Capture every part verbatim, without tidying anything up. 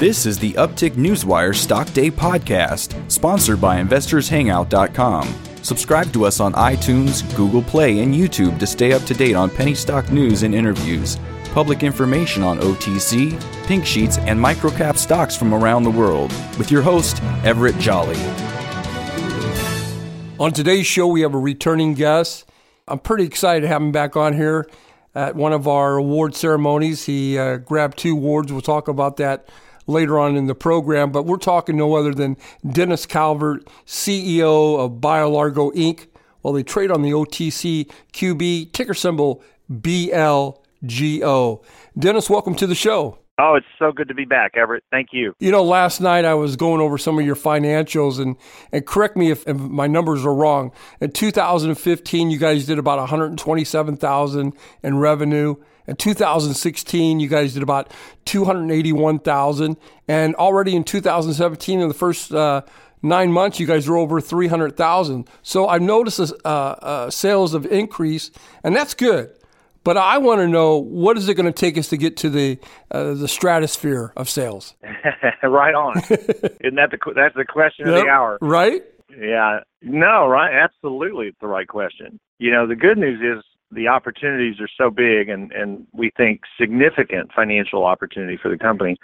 This is the Uptick Newswire Stock Day podcast, sponsored by investors hangout dot com. Subscribe to us on iTunes, Google Play, and YouTube to stay up to date on penny stock news and interviews, public information on O T C, pink sheets, and microcap stocks from around the world, with your host, Everett Jolly. On today's show, we have a returning guest. I'm pretty excited to have him back on here at one of our award ceremonies. He uh, grabbed two awards. We'll talk about that later on in the program, but we're talking no other than Dennis Calvert, C E O of BioLargo Incorporated. Well, they trade on the O T C Q B, ticker symbol B L G O. Dennis, welcome to the show. Oh, it's so good to be back, Everett. Thank you. You know, last night I was going over some of your financials, and, and correct me if, if my numbers are wrong. In two thousand fifteen, you guys did about one hundred twenty-seven thousand dollars in revenue. In two thousand sixteen, you guys did about two hundred eighty-one thousand dollars. And already in two thousand seventeen, in the first uh, nine months, you guys are over three hundred thousand dollars. So I've noticed uh, uh, sales have increased, and that's good. But I want to know, what is it going to take us to get to the uh, the stratosphere of sales? Right on. Isn't that the that's the question yep, of the hour? Right? Yeah. No, right. Absolutely, it's the right question. You know, the good news is the opportunities are so big, and, and we think significant financial opportunity for the company.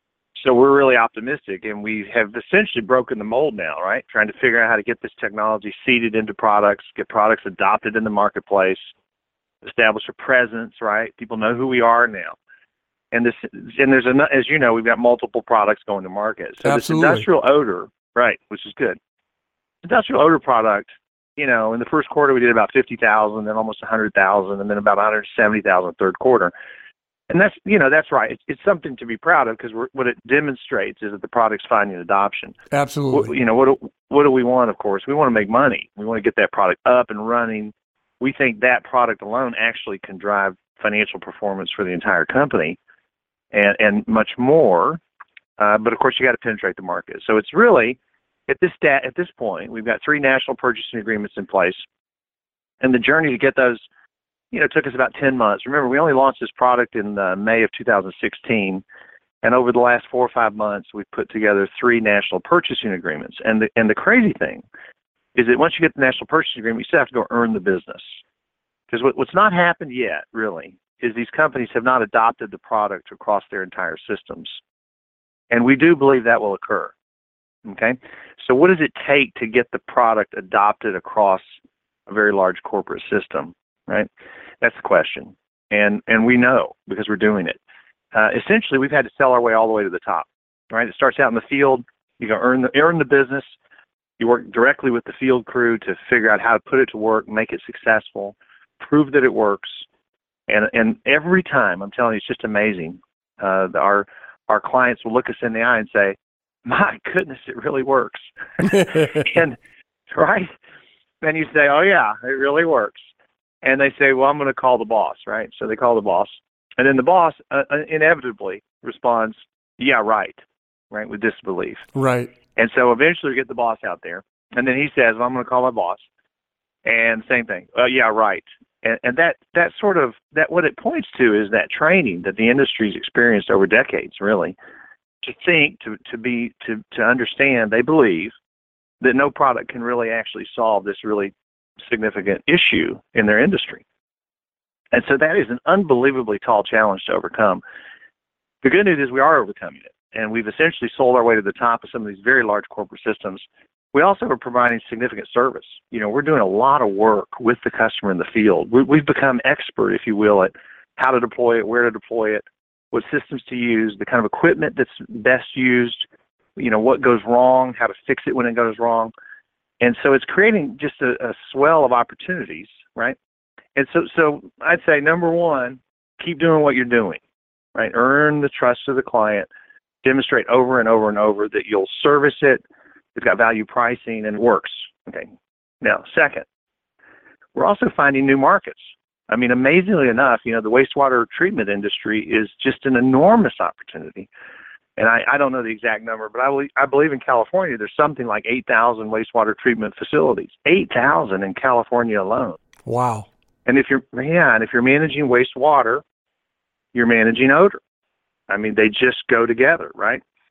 So we're really optimistic, and we have essentially broken the mold now, right? Trying to figure out how to get this technology seeded into products, get products adopted in the marketplace, establish a presence, right? People know who we are now. And this, and there's, a, as you know, we've got multiple products going to market. So Absolutely. This industrial odor, right, which is good. Industrial odor product, you know, in the first quarter we did about fifty thousand, then almost one hundred thousand, and then about one hundred seventy thousand third quarter. And that's, you know, that's right. It's, it's something to be proud of, because what it demonstrates is that the product's finding adoption. Absolutely. What, you know, what do, what do we want, of course? We want to make money. We want to get that product up and running. We think that product alone actually can drive financial performance for the entire company, and, and much more. Uh, but of course, you got to penetrate the market. So it's really, at this stat, at this point, we've got three national purchasing agreements in place, and the journey to get those, you know, took us about ten months. Remember, we only launched this product in uh, May of two thousand sixteen, and over the last four or five months, we've put together three national purchasing agreements. And the and the crazy thing is that once you get the national purchasing agreement, you still have to go earn the business. Because what, what's not happened yet, really, is these companies have not adopted the product across their entire systems. And we do believe that will occur. Okay? So what does it take to get the product adopted across a very large corporate system, right? That's the question. And and we know, because we're doing it. Uh, essentially, we've had to sell our way all the way to the top, right? It starts out in the field. You go earn the, earn the business. You work directly with the field crew to figure out how to put it to work, make it successful, prove that it works. And and every time, I'm telling you, it's just amazing. Uh, our our clients will look us in the eye and say, "My goodness, it really works." And right? Then you say, "Oh yeah, it really works." And they say, "Well, I'm going to call the boss," right? So they call the boss, and then the boss uh, inevitably responds, "Yeah, right," right, with disbelief. Right. And so eventually we get the boss out there, and then he says, "Well, I'm going to call my boss," and same thing. "Oh yeah, right." And, and that that sort of that what it points to is that training that the industry's experienced over decades, really, to think, to to be to to understand. They believe that no product can really actually solve this really significant issue in their industry, and so that is an unbelievably tall challenge to overcome. The good news is we are overcoming it. And we've essentially sold our way to the top of some of these very large corporate systems. We also are providing significant service. You know, we're doing a lot of work with the customer in the field. We, we've become expert, if you will, at how to deploy it, where to deploy it, what systems to use, the kind of equipment that's best used, you know, what goes wrong, how to fix it when it goes wrong. And so it's creating just a, a swell of opportunities, right? And so, so I'd say, number one, keep doing what you're doing, right? Earn the trust of the client. Demonstrate over and over and over that you'll service it, it's got value pricing, and it works. Okay. Now, second, we're also finding new markets. I mean, amazingly enough, you know, the wastewater treatment industry is just an enormous opportunity. And I, I don't know the exact number, but I believe, I believe in California there's something like eight thousand wastewater treatment facilities. eight thousand in California alone. Wow. And if you're, yeah, and if you're managing wastewater, you're managing odor. I mean, they just go together, right?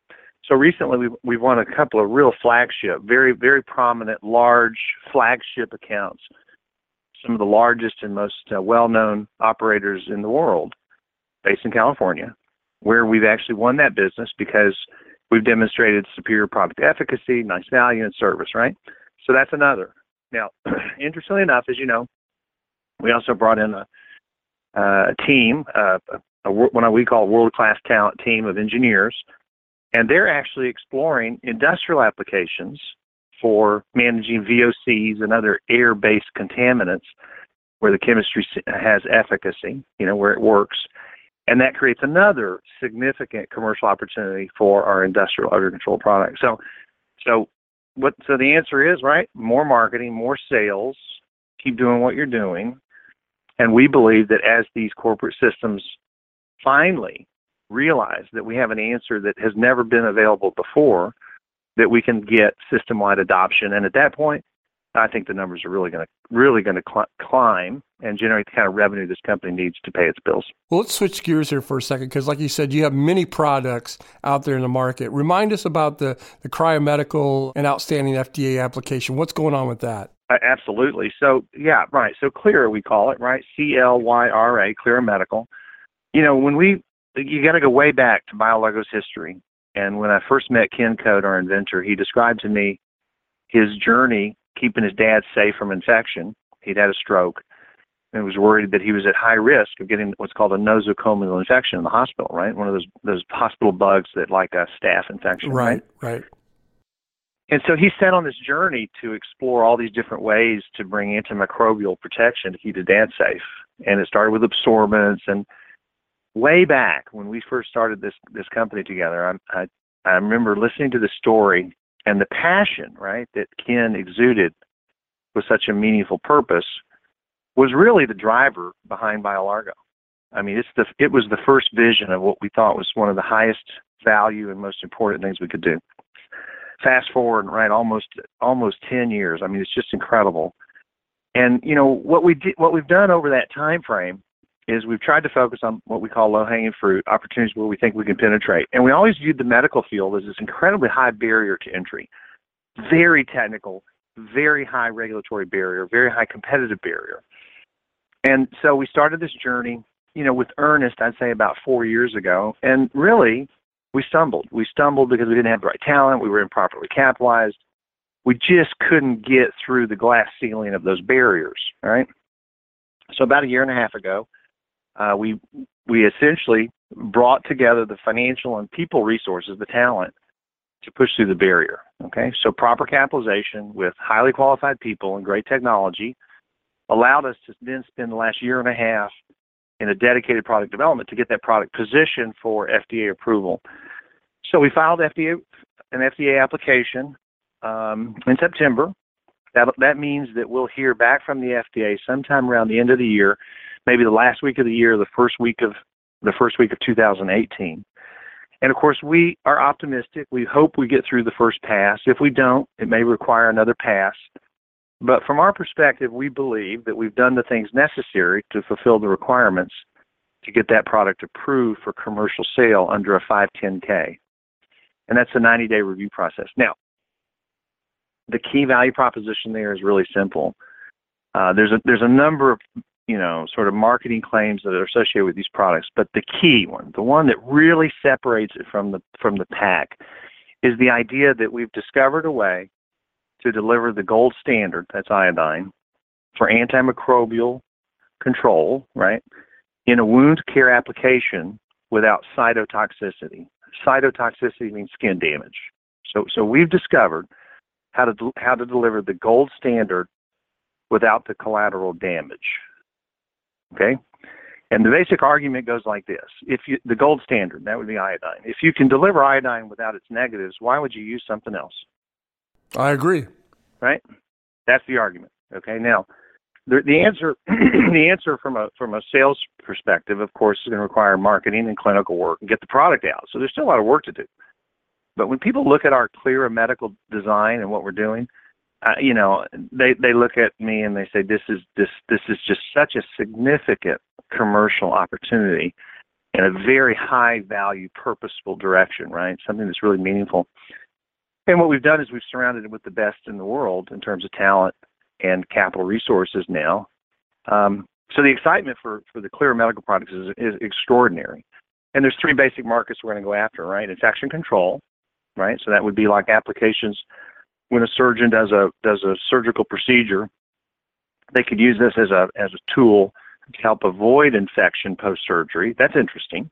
So recently we've, we've won a couple of real flagship, very, very prominent, large flagship accounts, some of the largest and most uh, well-known operators in the world based in California, where we've actually won that business because we've demonstrated superior product efficacy, nice value, and service, right? So that's another. Now, interestingly enough, as you know, we also brought in a, uh, a team, uh, a, a, what we call a world-class talent team of engineers, and they're actually exploring industrial applications for managing V O Cs and other air-based contaminants where the chemistry has efficacy, you know, where it works. And that creates another significant commercial opportunity for our industrial odor control products. So, so what? So the answer is, right, more marketing, more sales, keep doing what you're doing. And we believe that as these corporate systems finally realize that we have an answer that has never been available before, that we can get system-wide adoption. And at that point, I think the numbers are really going to really going to cl- climb and generate the kind of revenue this company needs to pay its bills. Well, let's switch gears here for a second, because like you said, you have many products out there in the market. Remind us about the, the cryomedical and outstanding F D A application. What's going on with that? Uh, absolutely. So, yeah, right. So Clyra, we call it, right? C L Y R A, Clyra Medical. You know, when we, you got to go way back to BioLargo's history. And when I first met Ken Code, our inventor, he described to me his journey keeping his dad safe from infection. He'd had a stroke and was worried that he was at high risk of getting what's called a nosocomial infection in the hospital, right? One of those those hospital bugs that like a staph infection. Right, right. right. And so he set on this journey to explore all these different ways to bring antimicrobial protection to keep his dad safe. And it started with absorbents. And way back when we first started this this company together, I, I, I remember listening to the story and the passion, right, that Ken exuded with such a meaningful purpose was really the driver behind BioLargo. I mean, it's the it was the first vision of what we thought was one of the highest value and most important things we could do. Fast forward, right, almost almost ten years. I mean, it's just incredible. And you know what we did, what we've done over that time frame is we've tried to focus on what we call low-hanging fruit, opportunities where we think we can penetrate. And we always viewed the medical field as this incredibly high barrier to entry, very technical, very high regulatory barrier, very high competitive barrier. And so we started this journey, you know, with earnest, I'd say about four years ago. And really, we stumbled. We stumbled because we didn't have the right talent. We were improperly capitalized. We just couldn't get through the glass ceiling of those barriers, all right? So about a year and a half ago, Uh, we we essentially brought together the financial and people resources, the talent, to push through the barrier. Okay, so proper capitalization with highly qualified people and great technology allowed us to then spend the last year and a half in a dedicated product development to get that product positioned for F D A approval. So we filed F D A an F D A application um, in September. That that means that we'll hear back from the F D A sometime around the end of the year. Maybe the last week of the year, the first week of the first week of two thousand eighteen. And of course, we are optimistic. We hope we get through the first pass. If we don't, it may require another pass. But from our perspective, we believe that we've done the things necessary to fulfill the requirements to get that product approved for commercial sale under a five ten K. And that's a ninety-day review process. Now, the key value proposition there is really simple. Uh, there's a there's a number of you know, sort of marketing claims that are associated with these products. But the key one, the one that really separates it from the from the pack, is the idea that we've discovered a way to deliver the gold standard, that's iodine, for antimicrobial control, right, in a wound care application without cytotoxicity. Cytotoxicity means skin damage. So so we've discovered how to how to deliver the gold standard without the collateral damage. Okay, and the basic argument goes like this: if you the gold standard, that would be iodine. If you can deliver iodine without its negatives, why would you use something else? I agree. Right? That's the argument. Okay. Now, the the answer the answer from a from a sales perspective, of course, is going to require marketing and clinical work and get the product out. So there's still a lot of work to do. But when people look at our Clyra medical design and what we're doing, Uh, you know, they, they look at me and they say, this is this this is just such a significant commercial opportunity in a very high value, purposeful direction, right? Something that's really meaningful. And what we've done is we've surrounded it with the best in the world in terms of talent and capital resources now. Um, so the excitement for, for the Clyra medical products is, is extraordinary. And there's three basic markets we're going to go after, right? Infection control, right? So that would be like applications when a surgeon does a does a surgical procedure. They could use this as a as a tool to help avoid infection post-surgery. That's interesting.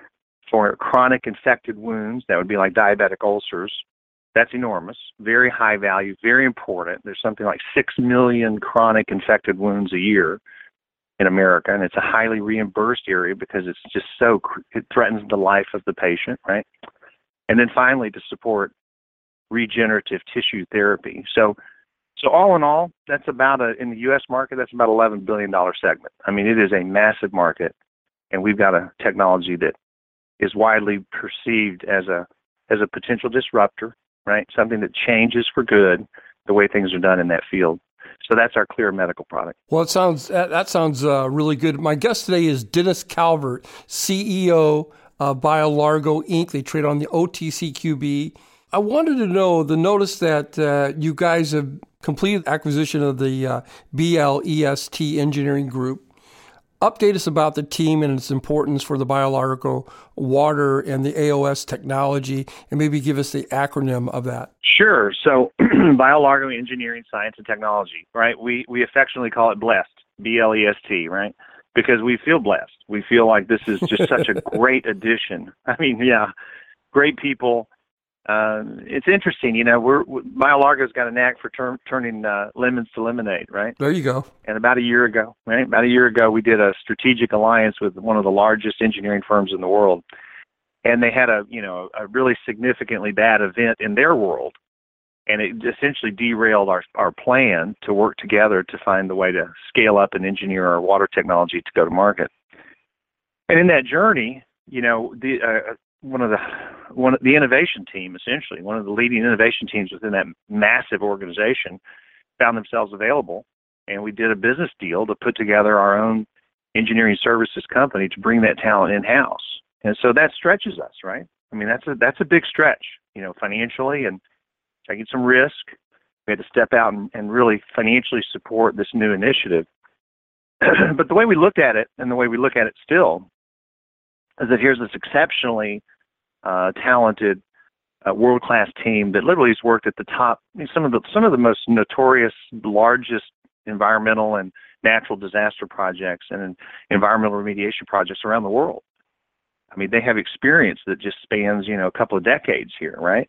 For chronic infected wounds, that would be like diabetic ulcers. That's enormous, very high value, very important. There's something like six million chronic infected wounds a year in America, and it's a highly reimbursed area because it's just so, it threatens the life of the patient, right? And then finally, to support regenerative tissue therapy. So so all in all, that's about a, in the U S market, that's about eleven billion dollars segment. I mean, it is a massive market, and we've got a technology that is widely perceived as a as a potential disruptor, right? Something that changes for good the way things are done in that field. So that's our Clyra medical product. Well, it sounds that, that sounds uh, really good. My guest today is Dennis Calvert, C E O of BioLargo Incorporated. They trade on the O T C Q B. I wanted to know the notice that uh, you guys have completed acquisition of the uh, B L E S T Engineering Group. Update us about the team and its importance for the BioLargo water and the A O S technology, and maybe give us the acronym of that. Sure. So BioLargo Engineering, Science, and Technology, right? We we affectionately call it BLEST, B L E S T, right? Because we feel blessed. We feel like this is just such a great addition. I mean, yeah, great people. Uh, it's interesting, you know, we're, BioLargo's got a knack for ter- turning uh, lemons to lemonade, right? There you go. And about a year ago, right? About a year ago, we did a strategic alliance with one of the largest engineering firms in the world. And they had a, you know, a really significantly bad event in their world. And it essentially derailed our, our plan to work together to find the way to scale up and engineer our water technology to go to market. And in that journey, you know, the uh, one of the one of the innovation team, essentially, one of the leading innovation teams within that massive organization found themselves available. And we did a business deal to put together our own engineering services company to bring that talent in-house. And so that stretches us, right? I mean, that's a that's a big stretch, you know, financially and taking some risk. We had to step out and, and really financially support this new initiative. But the way we looked at it, and the way we look at it still, is that here's this exceptionally uh, talented, uh, world-class team that literally has worked at the top, I mean, some of the some of the most notorious, largest environmental and natural disaster projects and environmental remediation projects around the world. I mean, they have experience that just spans, you know, a couple of decades here, right?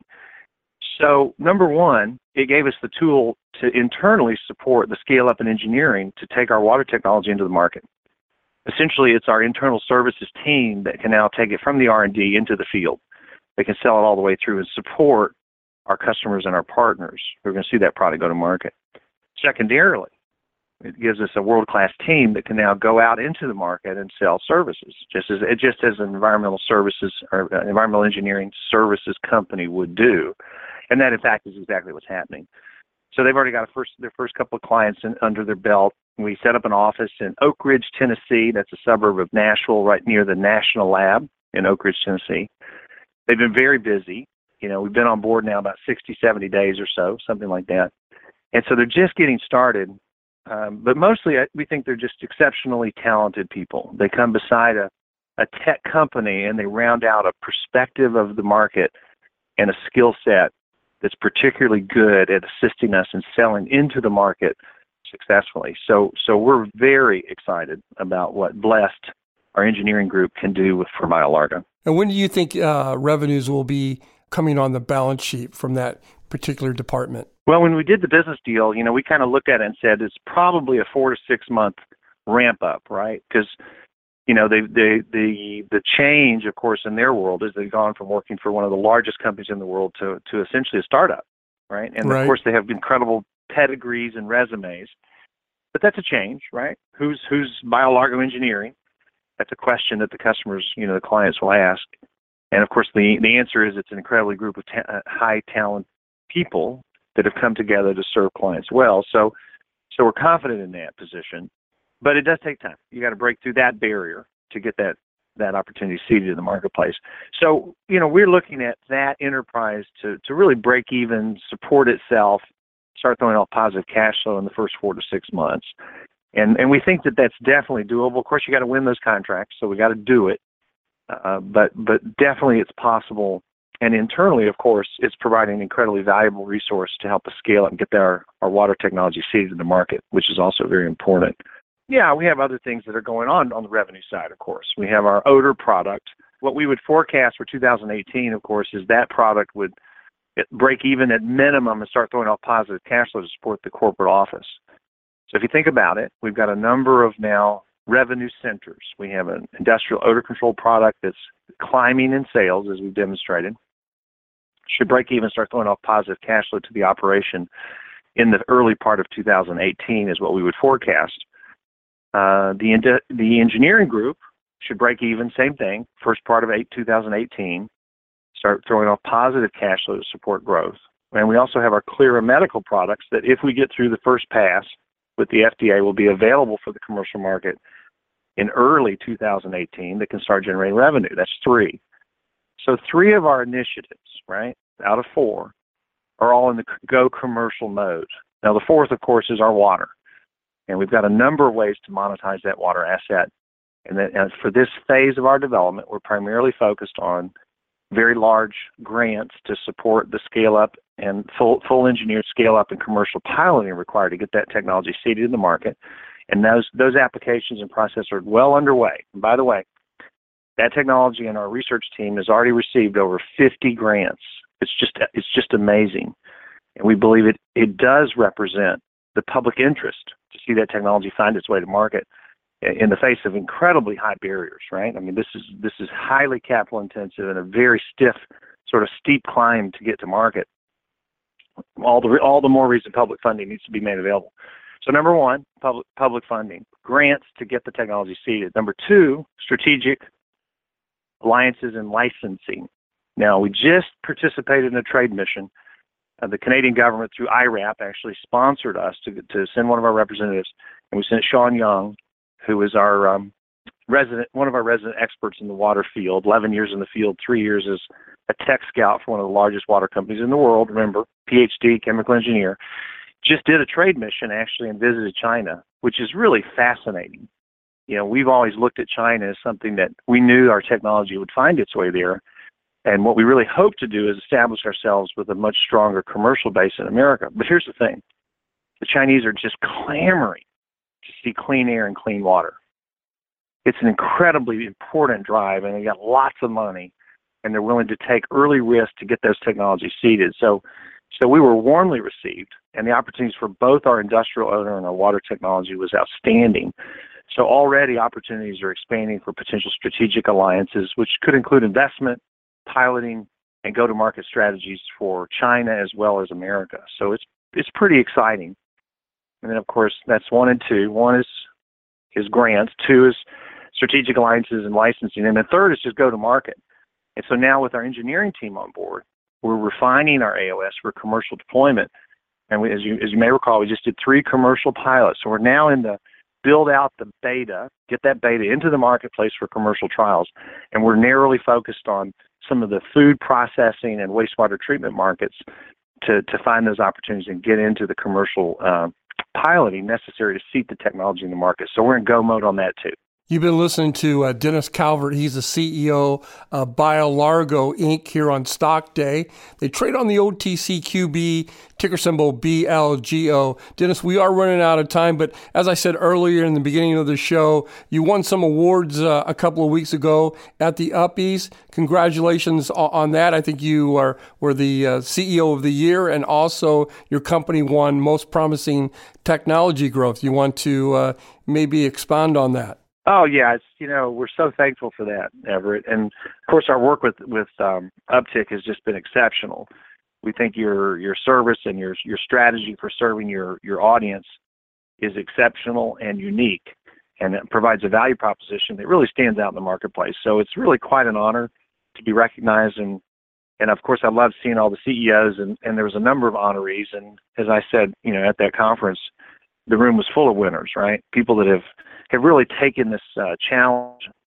So, number one, it gave us the tool to internally support the scale-up in engineering to take our water technology into the market. Essentially, it's our internal services team that can now take it from the R and D into the field. They can sell it all the way through and support our customers and our partners who are going to see that product go to market. Secondarily, it gives us a world-class team that can now go out into the market and sell services, just as just as an environmental services or environmental engineering services company would do. And that, in fact, is exactly what's happening. So they've already got a first, their first couple of clients in, under their belt. We set up an office in Oak Ridge, Tennessee. That's a suburb of Nashville, right near the National Lab in Oak Ridge, Tennessee. They've been very busy. You know, we've been on board now about sixty, seventy days or so, something like that. And so they're just getting started. Um, but mostly, I, we think they're just exceptionally talented people. They come beside a, a tech company and they round out a perspective of the market and a skill set that's particularly good at assisting us in selling into the market successfully. So, so we're very excited about what BLEST, our engineering group, can do with for BioLargo. And when do you think uh, revenues will be coming on the balance sheet from that particular department? Well, when we did the business deal, you know, we kind of looked at it and said it's probably a four to six month ramp up, right? Because, you know, they, they, the the change, of course, in their world is they've gone from working for one of the largest companies in the world to to essentially a startup, right? And right. Of course, they have incredible pedigrees and resumes, but that's a change, right? Who's who's BioLargo Engineering? That's a question that the customers, you know, the clients will ask. And of course, the the answer is it's an incredibly group of ta- high talent people that have come together to serve clients well. So, so we're confident in that position, but it does take time. You got to break through that barrier to get that that opportunity seeded in the marketplace. So, you know, we're looking at that enterprise to, to really break even, support itself, start throwing off positive cash flow in the first four to six months. And and we think that that's definitely doable. Of course, you got to win those contracts, so we got to do it. Uh, but but definitely it's possible. And internally, of course, it's providing an incredibly valuable resource to help us scale up and get our, our water technology seeded in the market, which is also very important. Yeah, we have other things that are going on on the revenue side, of course. We have our odor product. What we would forecast for two thousand eighteen, of course, is that product would break even at minimum and start throwing off positive cash flow to support the corporate office. So if you think about it, we've got a number of now revenue centers. We have an industrial odor control product that's climbing in sales, as we've demonstrated. Should break even, start throwing off positive cash flow to the operation in the early part of two thousand eighteen is what we would forecast. Uh, the the engineering group should break even, same thing, first part of eight, two thousand eighteen, start throwing off positive cash flow to support growth. And we also have our Clyra medical products that if we get through the first pass with the F D A will be available for the commercial market in early two thousand eighteen that can start generating revenue. That's three. So three of our initiatives, right, out of four, are all in the go commercial mode. Now the fourth, of course, is our water. And we've got a number of ways to monetize that water asset. And, that, and for this phase of our development, we're primarily focused on very large grants to support the scale-up and full, full engineered scale-up and commercial piloting required to get that technology seeded in the market. And those those applications and processes are well underway. And by the way, that technology and our research team has already received over fifty grants. It's just it's just amazing. And we believe it, it does represent the public interest to see that technology find its way to market in the face of incredibly high barriers, right? I mean, this is this is highly capital intensive and a very stiff, sort of steep climb to get to market. All the all the more reason public funding needs to be made available. So number one, public public funding, grants to get the technology seeded. Number two, strategic alliances and licensing. Now, we just participated in a trade mission. Uh, the Canadian government, through I RAP, actually sponsored us to to send one of our representatives, and we sent Sean Young, who is our um, resident, one of our resident experts in the water field, eleven years in the field, three years as a tech scout for one of the largest water companies in the world. Remember, P H D, chemical engineer. Just did a trade mission, actually, and visited China, which is really fascinating. You know, we've always looked at China as something that we knew our technology would find its way there. And what we really hope to do is establish ourselves with a much stronger commercial base in America. But here's the thing. The Chinese are just clamoring to see clean air and clean water. It's an incredibly important drive, and they got lots of money, and they're willing to take early risks to get those technologies seeded. So, so we were warmly received, and the opportunities for both our industrial odor and our water technology was outstanding. So already opportunities are expanding for potential strategic alliances, which could include investment, piloting, and go-to-market strategies for China as well as America. So it's it's pretty exciting. And then, of course, that's one and two. One is is grants. Two is strategic alliances and licensing. And the third is just go-to-market. And so now with our engineering team on board, we're refining our A O S for commercial deployment. And we, as you as you may recall, we just did three commercial pilots. So we're now in the build out the beta, get that beta into the marketplace for commercial trials. And we're narrowly focused on some of the food processing and wastewater treatment markets to, to find those opportunities and get into the commercial uh, piloting necessary to seed the technology in the market. So we're in go mode on that too. You've been listening to uh, Dennis Calvert. He's the C E O of BioLargo Incorporated here on Stock Day. They trade on the O T C Q B, ticker symbol B L G O. Dennis, we are running out of time, but as I said earlier in the beginning of the show, you won some awards uh, a couple of weeks ago at the Uppies. Congratulations on that. I think you are were the uh, C E O of the year, and also your company won Most Promising Technology Growth. You want to uh, maybe expand on that? Oh yeah, it's, you know, we're so thankful for that, Everett. And of course, our work with with um, Uptick has just been exceptional. We think your your service and your your strategy for serving your your audience is exceptional and unique, and it provides a value proposition that really stands out in the marketplace. So it's really quite an honor to be recognized. And and of course, I love seeing all the C E Os, and and there was a number of honorees. And as I said, you know, at that conference, the room was full of winners, right? People that have have really taken this uh, challenge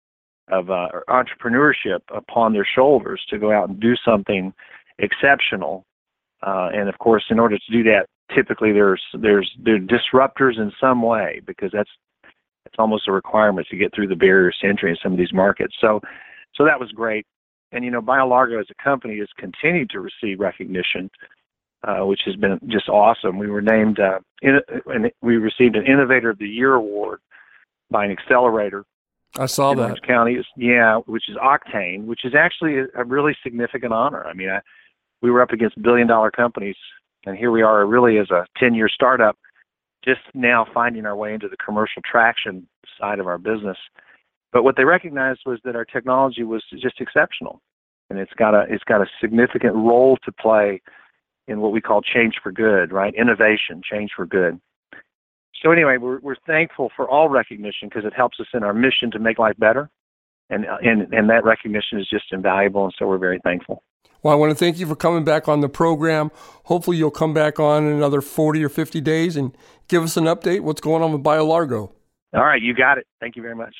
of uh, entrepreneurship upon their shoulders to go out and do something exceptional. Uh, and of course, in order to do that, typically there's there's there are disruptors in some way, because that's it's almost a requirement to get through the barriers to entry in some of these markets. So, so that was great. And you know, BioLargo as a company has continued to receive recognition, uh, which has been just awesome. We were named, uh, in, and we received an Innovator of the Year award by an accelerator. I saw in that. Orange County, yeah, which is Octane, which is actually a, a really significant honor. I mean, I, we were up against billion-dollar companies, and here we are, really as a ten-year startup, just now finding our way into the commercial traction side of our business. But what they recognized was that our technology was just exceptional, and it's got a it's got a significant role to play in what we call change for good, right? Innovation, change for good. So anyway, we're we're thankful for all recognition, because it helps us in our mission to make life better, and and and that recognition is just invaluable, and so we're very thankful. Well, I want to thank you for coming back on the program. Hopefully you'll come back on in another forty or fifty days and give us an update what's going on with BioLargo. All right, you got it. Thank you very much.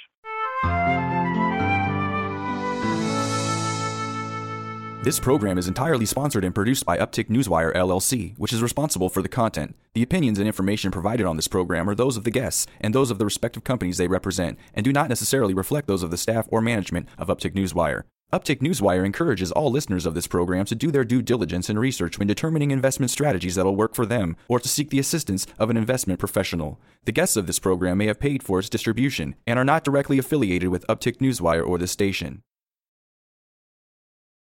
This program is entirely sponsored and produced by Uptick Newswire, L L C, which is responsible for the content. The opinions and information provided on this program are those of the guests and those of the respective companies they represent, and do not necessarily reflect those of the staff or management of Uptick Newswire. Uptick Newswire encourages all listeners of this program to do their due diligence and research when determining investment strategies that will work for them, or to seek the assistance of an investment professional. The guests of this program may have paid for its distribution and are not directly affiliated with Uptick Newswire or this station.